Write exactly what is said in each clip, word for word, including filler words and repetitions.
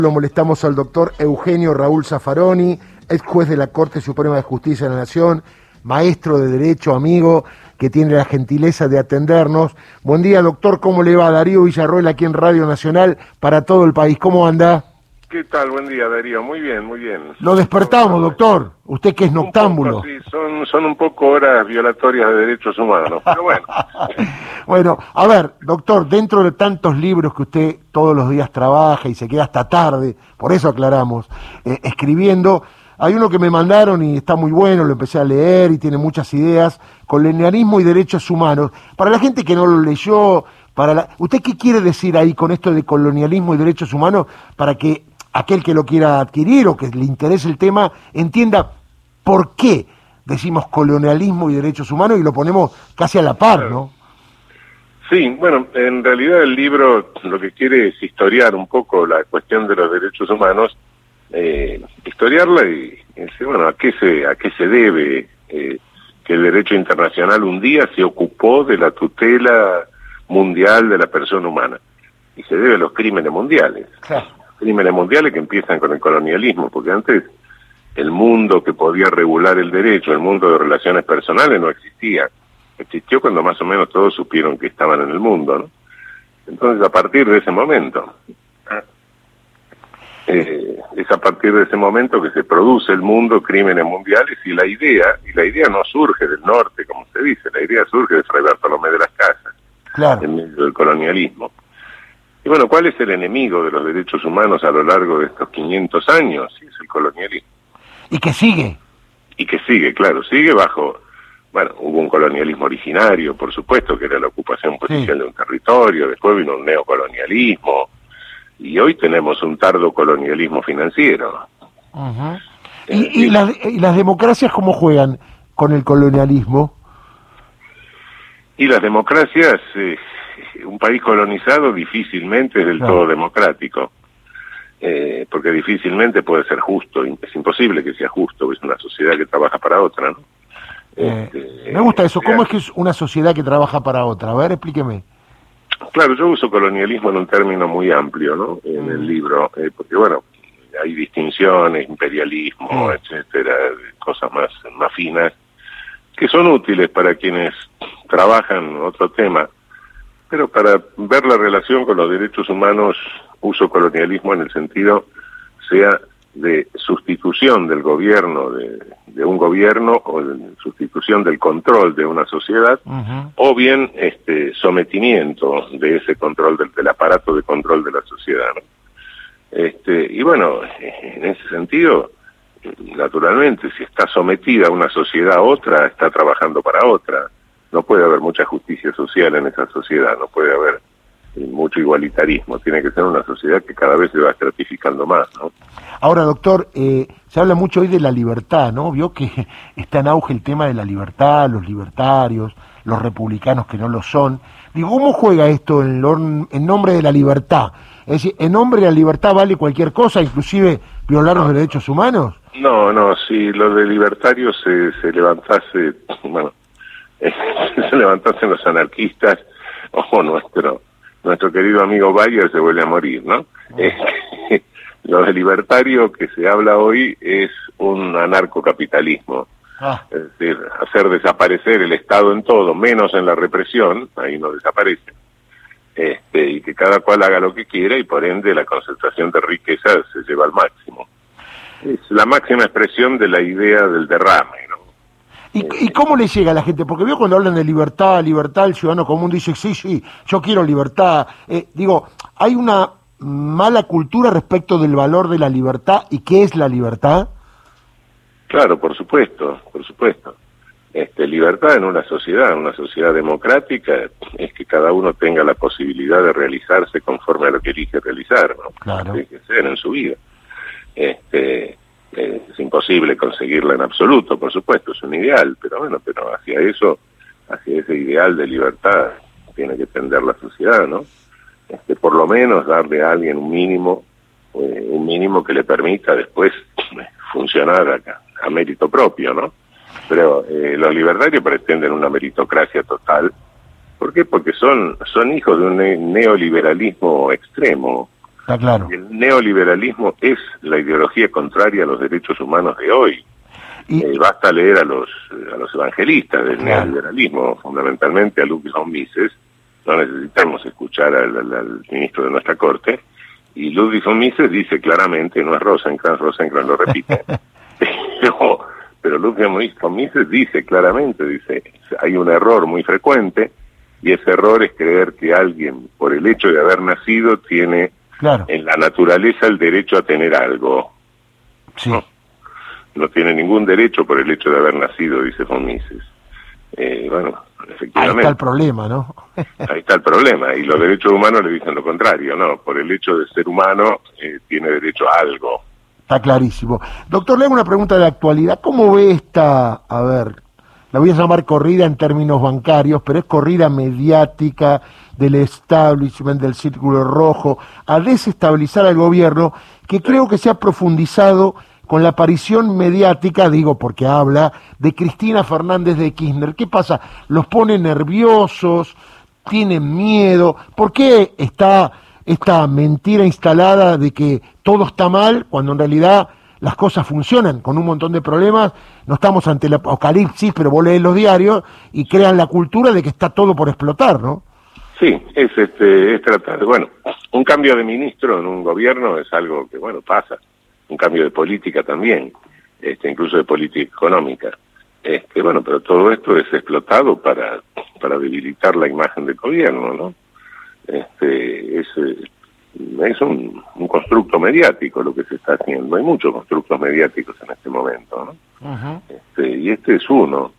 Lo molestamos al doctor Eugenio Raúl Zaffaroni, ex juez de la Corte Suprema de Justicia de la Nación, maestro de Derecho, amigo, que tiene la gentileza de atendernos. Buen día, doctor, ¿cómo le va? Darío Villarroel aquí en Radio Nacional para todo el país. ¿Cómo anda? ¿Qué tal? Buen día, Darío. Muy bien, muy bien. Lo despertamos, doctor. Usted que es noctámbulo. Un poco, sí, son, son un poco horas violatorias de derechos humanos, pero bueno. Bueno, a ver, doctor, dentro de tantos libros que usted todos los días trabaja y se queda hasta tarde, por eso aclaramos, eh, escribiendo, hay uno que me mandaron y está muy bueno, lo empecé a leer y tiene muchas ideas, Colonialismo y Derechos Humanos. Para la gente que no lo leyó, para la... ¿usted qué quiere decir ahí con esto de colonialismo y derechos humanos para que aquel que lo quiera adquirir o que le interese el tema entienda por qué decimos colonialismo y derechos humanos y lo ponemos casi a la par, ¿no? Sí, bueno, en realidad el libro lo que quiere es historiar un poco la cuestión de los derechos humanos, eh, historiarla y, y decir, bueno, a qué se, a qué se debe eh, que el derecho internacional un día se ocupó de la tutela mundial de la persona humana y se debe a los crímenes mundiales. Claro. Crímenes mundiales que empiezan con el colonialismo, porque antes el mundo que podía regular el derecho, el mundo de relaciones personales no existía. Existió cuando más o menos todos supieron que estaban en el mundo, ¿no? Entonces, a partir de ese momento, eh, es a partir de ese momento que se produce el mundo, crímenes mundiales, y la idea, y la idea no surge del norte, como se dice, la idea surge de Fray Bartolomé de las Casas, claro, en medio del colonialismo. Y bueno, ¿cuál es el enemigo de los derechos humanos a lo largo de estos quinientos años? Sí, es el colonialismo. Y que sigue. Y que sigue, claro, sigue bajo... Bueno, hubo un colonialismo originario, por supuesto, que era la ocupación policial, sí, de un territorio, después vino un neocolonialismo, y hoy tenemos un tardo colonialismo financiero. Uh-huh. ¿Y, y, las, ¿Y las democracias cómo juegan con el colonialismo? Y las democracias... Eh, un país colonizado difícilmente es del claro. todo democrático, eh, porque difícilmente puede ser justo, es imposible que sea justo, es una sociedad que trabaja para otra, ¿no? Eh, este, me gusta eso, ¿cómo sea, es que es una sociedad que trabaja para otra? A ver, explíqueme. Claro, yo uso colonialismo en un término muy amplio, ¿no? En mm. el libro, eh, porque bueno, hay distinciones, imperialismo, mm. etcétera, cosas más, más finas, que son útiles para quienes trabajan otro tema. Pero para ver la relación con los derechos humanos, uso colonialismo en el sentido sea de sustitución del gobierno, de, de un gobierno, o de sustitución del control de una sociedad, uh-huh. o bien este sometimiento de ese control, del, del aparato de control de la sociedad, ¿no? Este, y bueno, en ese sentido, naturalmente, si está sometida una sociedad a otra, está trabajando para otra. No puede haber mucha justicia social en esa sociedad, no puede haber mucho igualitarismo, tiene que ser una sociedad que cada vez se va estratificando más, ¿no? Ahora, doctor, eh, se habla mucho hoy de la libertad, ¿no? Vio que está en auge el tema de la libertad, los libertarios, los republicanos que no lo son. Digo, ¿cómo juega esto en, lo, en nombre de la libertad? Es decir, ¿en nombre de la libertad vale cualquier cosa, inclusive violar no, los derechos humanos? No, no, si los de libertarios se, se levantase, bueno, se levantasen los anarquistas, o nuestro nuestro querido amigo Bayer se vuelve a morir, ¿no? Eh, lo de libertario que se habla hoy es un anarcocapitalismo, ah. es decir, hacer desaparecer el Estado en todo, menos en la represión, ahí no desaparece, este, y que cada cual haga lo que quiera y por ende la concentración de riqueza se lleva al máximo. Es la máxima expresión de la idea del derrame, ¿no? ¿Y, ¿Y cómo le llega a la gente? Porque veo cuando hablan de libertad, libertad, el ciudadano común dice, sí, sí, yo quiero libertad. Eh, digo, hay una mala cultura respecto del valor de la libertad y qué es la libertad. Claro, por supuesto, por supuesto. Este, libertad en una sociedad, una sociedad democrática, es que cada uno tenga la posibilidad de realizarse conforme a lo que elige realizar, ¿no? Claro. Tiene que ser en su vida. Este... Eh, es imposible conseguirla en absoluto, por supuesto, es un ideal, pero bueno, pero hacia eso, hacia ese ideal de libertad tiene que tender la sociedad, ¿no? Este, por lo menos darle a alguien un mínimo, eh, un mínimo que le permita después eh, funcionar acá, a mérito propio, ¿no? Pero eh, los libertarios pretenden una meritocracia total. ¿Por qué? Porque son, son hijos de un ne neoliberalismo extremo. Está claro. Y el neoliberalismo es la ideología contraria a los derechos humanos de hoy. Y eh, basta leer a los a los evangelistas del claro. neoliberalismo, fundamentalmente a Ludwig von Mises. No necesitamos escuchar al, al, al ministro de nuestra corte. Y Ludwig von Mises dice claramente, no es Rosenkranz, Rosenkranz lo repite, pero, pero Ludwig von Mises dice claramente, dice, hay un error muy frecuente, y ese error es creer que alguien, por el hecho de haber nacido, tiene claro. en la naturaleza el derecho a tener algo. Sí. No, no tiene ningún derecho por el hecho de haber nacido, dice von Mises. Eh, bueno, efectivamente. Ahí está el problema, ¿no? Ahí está el problema, y los derechos humanos le dicen lo contrario, ¿no? Por el hecho de ser humano, eh, tiene derecho a algo. Está clarísimo. Doctor, le hago una pregunta de actualidad. ¿Cómo ve esta, a ver, la voy a llamar corrida en términos bancarios, pero es corrida mediática del establishment, del círculo rojo, a desestabilizar al gobierno, que creo que se ha profundizado con la aparición mediática, digo porque habla, de Cristina Fernández de Kirchner? ¿Qué pasa? ¿Los pone nerviosos? ¿Tienen miedo? ¿Por qué está esta mentira instalada de que todo está mal, cuando en realidad las cosas funcionan con un montón de problemas? No estamos ante el apocalipsis, pero vos lees los diarios y crean la cultura de que está todo por explotar, ¿no? Sí, es, este, es tratar, bueno, un cambio de ministro en un gobierno es algo que, bueno, pasa. Un cambio de política también, este, incluso de política económica. Este, bueno, pero todo esto es explotado para, para debilitar la imagen del gobierno, ¿no? Este, es es un, un constructo mediático lo que se está haciendo. Hay muchos constructos mediáticos en este momento, ¿no? Uh-huh. Este, y este es uno.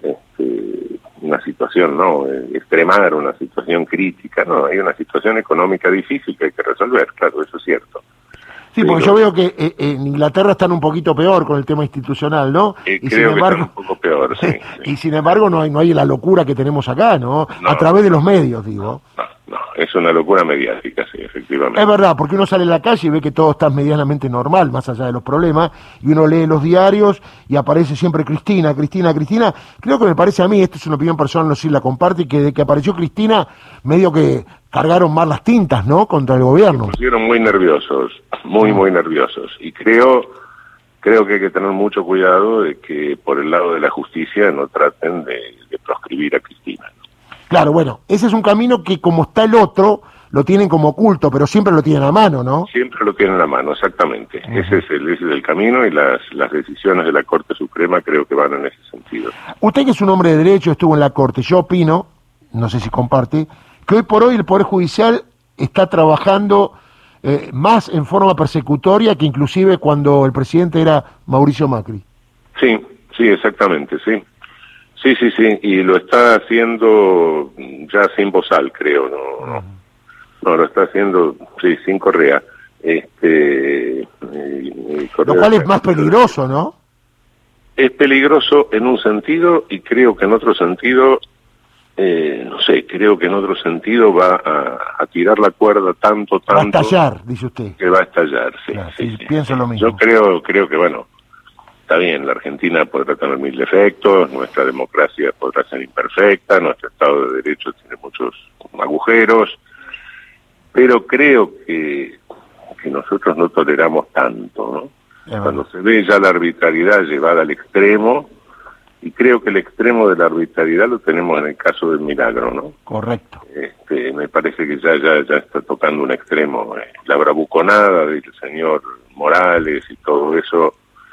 Este, una situación, ¿no? Extremar una situación crítica, ¿no? Hay una situación económica difícil que hay que resolver, claro, eso es cierto. Sí, porque yo veo que eh, en Inglaterra están un poquito peor con el tema institucional, ¿no? Eh, y creo sin embargo, que están un poco peor, sí, sí. Y sin embargo no hay no hay la locura que tenemos acá, ¿no? no A través de los medios, digo. No, no, es una locura mediática, sí, efectivamente. Es verdad, porque uno sale a la calle y ve que todo está medianamente normal, más allá de los problemas, y uno lee los diarios y aparece siempre Cristina, Cristina, Cristina. Creo que me parece a mí, esta es una opinión personal, no sé si la comparte, que de que apareció Cristina, medio que cargaron más las tintas, ¿no?, contra el gobierno. Se pusieron muy nerviosos, muy, muy nerviosos. Y creo creo que hay que tener mucho cuidado de que por el lado de la justicia no traten de, de proscribir a Cristina. Claro, bueno, ese es un camino que como está el otro, lo tienen como oculto, pero siempre lo tienen a mano, ¿no? Siempre lo tienen a mano, exactamente. Uh-huh. Ese es el, ese es el camino, y las, las decisiones de la Corte Suprema creo que van en ese sentido. Usted, que es un hombre de derecho, estuvo en la Corte. Yo opino, no sé si comparte, que hoy por hoy el Poder Judicial está trabajando eh, más en forma persecutoria que inclusive cuando el presidente era Mauricio Macri. Sí, sí, exactamente, sí. Sí, sí, sí, y lo está haciendo ya sin bozal, creo, ¿no? Uh-huh. No, lo está haciendo, sí, sin correa. Este, y, y correa, lo cual es más peligroso, ¿no? Es peligroso en un sentido, y creo que en otro sentido, eh, no sé, creo que en otro sentido va a, a tirar la cuerda tanto, tanto... Va a estallar, dice usted. Que va a estallar, sí. Claro, sí, sí, sí pienso sí. lo mismo. Yo creo, creo que, bueno, está bien, la Argentina podrá tener mil defectos, nuestra democracia podrá ser imperfecta, nuestro Estado de Derecho tiene muchos agujeros, pero creo que, que nosotros no toleramos tanto, ¿no? Es Cuando se ve ya la arbitrariedad llevada al extremo, y creo que el extremo de la arbitrariedad lo tenemos en el caso del Milagro, ¿no? Correcto. Este, me parece que ya ya ya está tocando un extremo. Eh, la bravuconada del señor Morales y todo eso,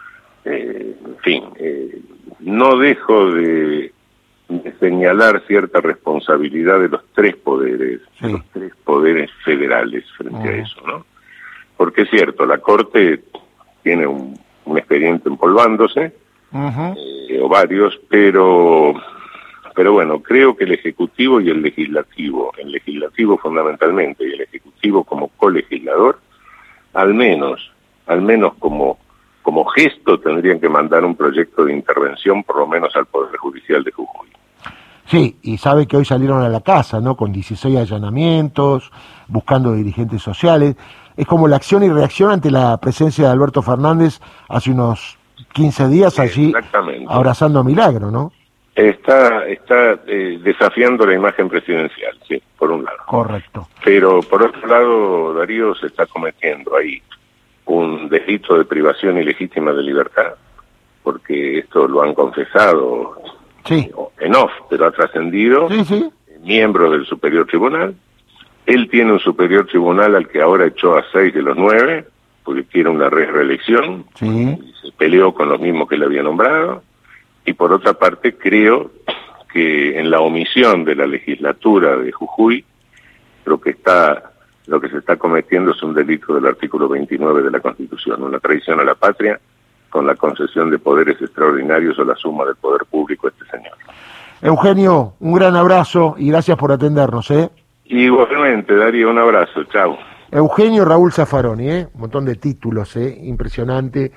eh, en fin, eh, no dejo de, de señalar cierta responsabilidad de los tres poderes, sí. de los tres poderes federales frente uh-huh. a eso, ¿no? Porque es cierto, la Corte tiene un, un expediente empolvándose, uh-huh. eh, o varios, pero pero bueno, creo que el Ejecutivo y el Legislativo, el Legislativo fundamentalmente y el Ejecutivo como colegislador, al menos, al menos como como gesto tendrían que mandar un proyecto de intervención por lo menos al Poder Judicial de Jujuy. Sí, y sabe que hoy salieron a la casa, ¿no?, con dieciséis allanamientos, buscando dirigentes sociales. Es como la acción y reacción ante la presencia de Alberto Fernández hace unos quince días allí, abrazando a Milagro, ¿no? Está, está eh, desafiando la imagen presidencial, sí, por un lado. Correcto. Pero por otro lado, Darío, se está cometiendo ahí un delito de privación ilegítima de libertad, porque esto lo han confesado sí. en off, pero ha trascendido, sí, sí. miembros del Superior Tribunal. Él tiene un Superior Tribunal al que ahora echó a seis de los nueve, porque quiere una re reelección, sí. y se peleó con los mismos que le había nombrado. Y por otra parte, creo que en la omisión de la legislatura de Jujuy, creo que está, lo que se está cometiendo es un delito del artículo veintinueve de la Constitución, una traición a la patria con la concesión de poderes extraordinarios o la suma del poder público a este señor. Eugenio, un gran abrazo y gracias por atendernos, ¿eh? Igualmente, Darío, un abrazo, chao. Eugenio Raúl Zaffaroni, ¿eh? Un montón de títulos, ¿eh? Impresionante.